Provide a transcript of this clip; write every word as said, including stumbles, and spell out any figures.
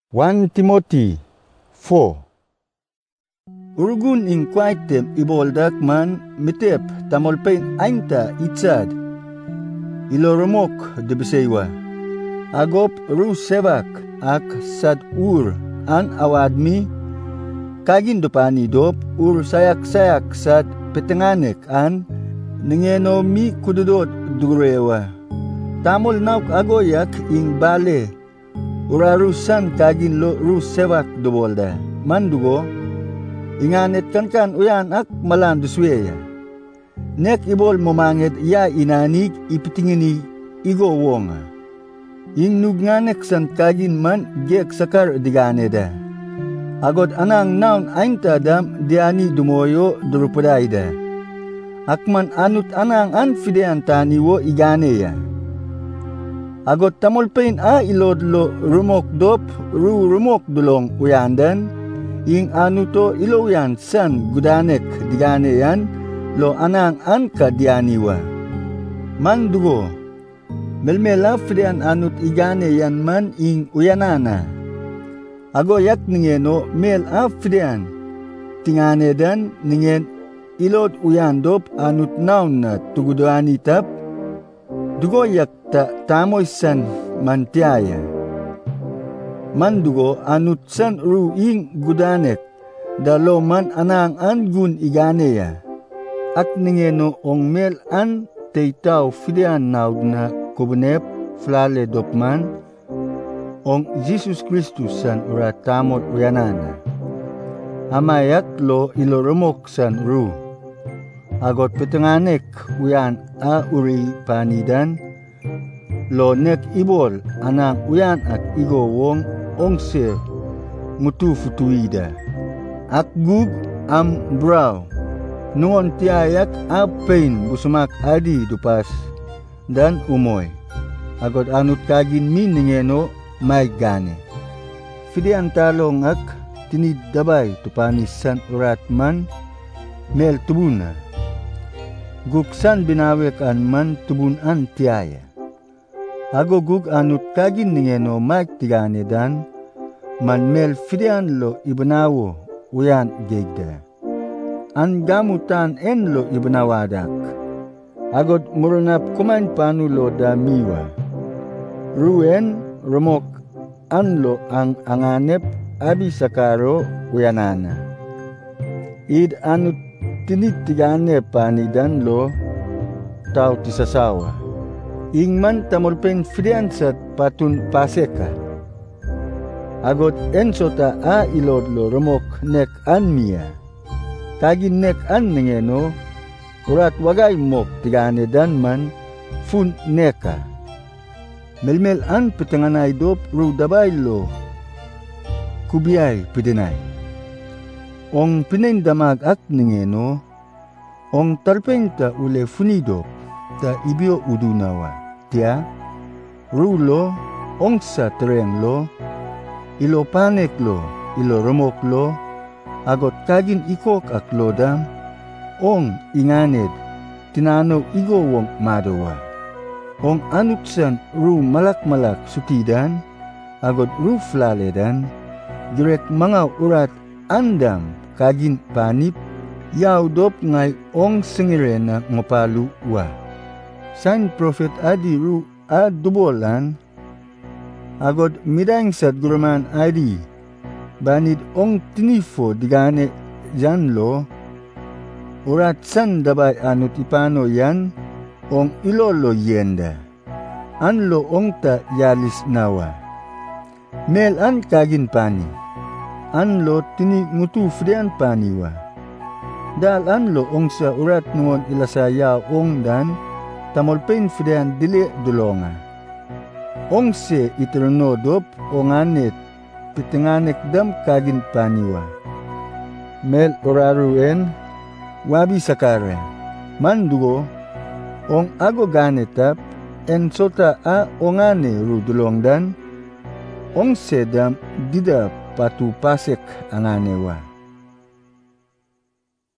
First Timothy four. Urgun ing kwaitem iboldak man mitep tamolpain ainta itsad. Iloromok debesewa. Agop ru sevak ak sad ur an awadmi kagin dopani dop ur sayak-sayak sad petenganek an ningeno mi kududot durewa. Tamol nauk agoyak ing bale urarusan kagin lo ru sevak dobolda. Mandugo inganet kan kan uyan ak malandusweya. Nek ibol momanget ya inanig ipitingini igo wonga. Ing nugnanek san kagin man gek sakar diganeda. Agod anang naun ainta dam diani dumoyo durupudaida. Akman anut anang an fidean taniwo iganeya. Agot tamolpain a ilodlo rumok dop ru rumok dulong uyandan. Ing anuto iloyan san gudanek diganeyan lo anang an ka dianiwa. Mandugo melmela fidean anut iganeyan man ing uyanana. Ago yak ningeno mel a fidean tinganedan ningen ilod uyandop anut naun na tugudoani tap dugo yak ta tamoysan mantiaya. Mandugo anut san ru ing gudanek dalo man anang an gun iganeya. At ningeno ong mel an teitaw fidean naud na kubunep flale dopman ong Jesus Kristus san ura tamot uyanana. Amayak lo iloromok san ru. Agot petenganek uyan a uri panidan lo nek ibol anang uyan at igo wong ongse mutu futuida. At gug am braw. Nuon tiayak apain busumak adi dupas dan umoy. Agot anut kagin miningeno may gane. Fidean talong ak tinidabay tupanisan uratman mel tubuna. Guksan binawek an man tubunan tiaya. Ago gug anut kagin ningeno may tigane dan man mel fidean lo ibanawo uyan gegda. An gamutan en lo ibanawadak. Agod murunap kumain panulo da miwa. Ruen romok anlo ang anganep abi sakaro uyanana. Id anut tinitigane panidan lo tau tisasawa. Ingman tamolpen fidean sat patun paseka. Agod ensota a ilodlo romok nek anmia. Kagin nek an ningeno urat wagay mok tigane dan man fun neka. Melmel an petenganay dop ru dabay lo kubiyay pidenay. Ong pinendamag ak ningeno ong tarpenta ule funidop ta ibyo udunawa. Tia rulo ong sa tereng lo ilo panek lo ilo romok lo agot kagin ikok ak lodam ong inganed tinano igo wong madowa. Ong anutsan ru malak-malak sutidan agot ru flaledan direk mga urat andam kagin panip yaw dop ngay ong sengiren na ngopalu wa. San prophet adi ru a dubolan agod midang sad guruman adi banid ong tinifo digane janlo urat san dabay anut ipano yan ong ilolo yenda anlo ong ta yalis nawa mel an kagin pani anlo tini ngutu frian paniwa dal anlo ong sa urat nuon ilasaya ong dan tamolpen frian dili dulonga ong se iternodop ong anet pitinganek dam kagin paniwa. Mel oraruen wabi sakare. Mandugo ong ago ganetap en sota a ongane rudulong dan ong sedam dida patu pasek anganewa.